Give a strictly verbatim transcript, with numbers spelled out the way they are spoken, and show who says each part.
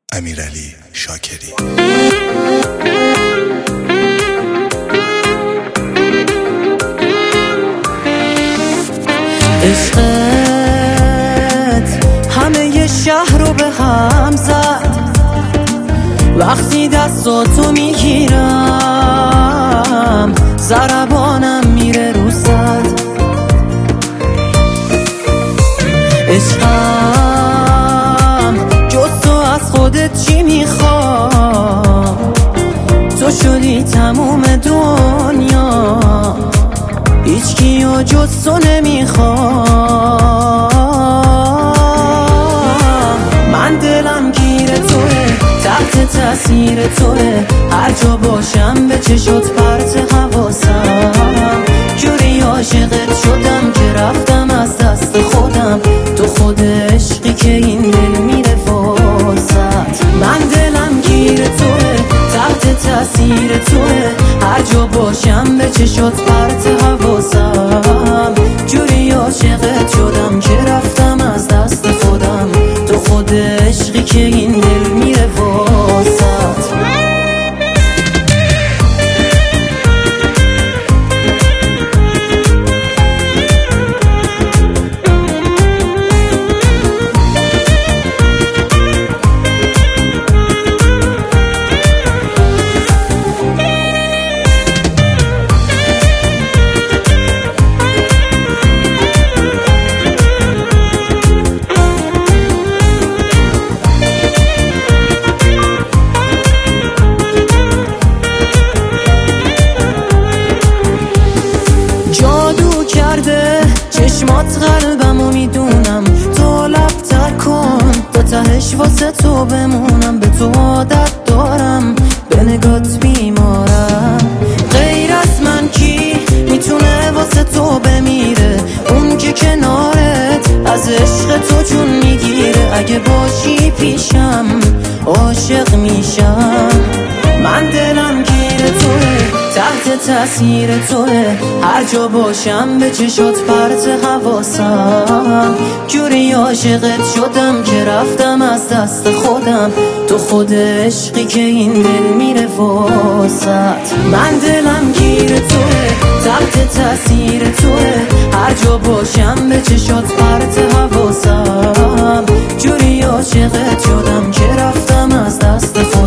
Speaker 1: امیرعلی شاکری.
Speaker 2: عشقت همه شهر رو به هم زد، وقتی دستاتو میگیرم ضربانم میره رو صد. عشقم جز تو از خودت چی میخوام؟ تو شدی تموم دنیا، هیچ کیو جز تو نمیخوام. من دلم گیر توه، تحت تاثیر توه، هر جا باشم به چشات پرت حواسم. جوری عاشقت شدم که رفتم از دست خودم، تو خود عشقی که این دل میره واسط. من دلم گیر توه، تحت تاثیر توه، هر جا باشم به چشات پرت حواسم. جوری عاشقت شدم که رفتم از دست خودم، تو خود عشقی که این دل میره واسط. چشمات قلبمو میدونم، تو لب تر کن تا تهش واسه تو بمونم. به تو عادت دارم، به نگات بیمارم. غیر از من کی میتونه واسه تو بمیره؟ اون که کنارت از عشق تو جون میگیره. اگه باشی پیشم عاشق میشم. من دلم گیر توه، تحت تاثیر توه، هر جا باشم به چشات پرت حواسم. جوری عاشقت شدم که رفتم از دست خودم، تو خود عشقی که این دل میره واسط. من دلم گیر توه، تحت تاثیر توه، هر جا باشم به چشات پرت حواسم. جوری عاشقت شدم که رفتم از دست خودم،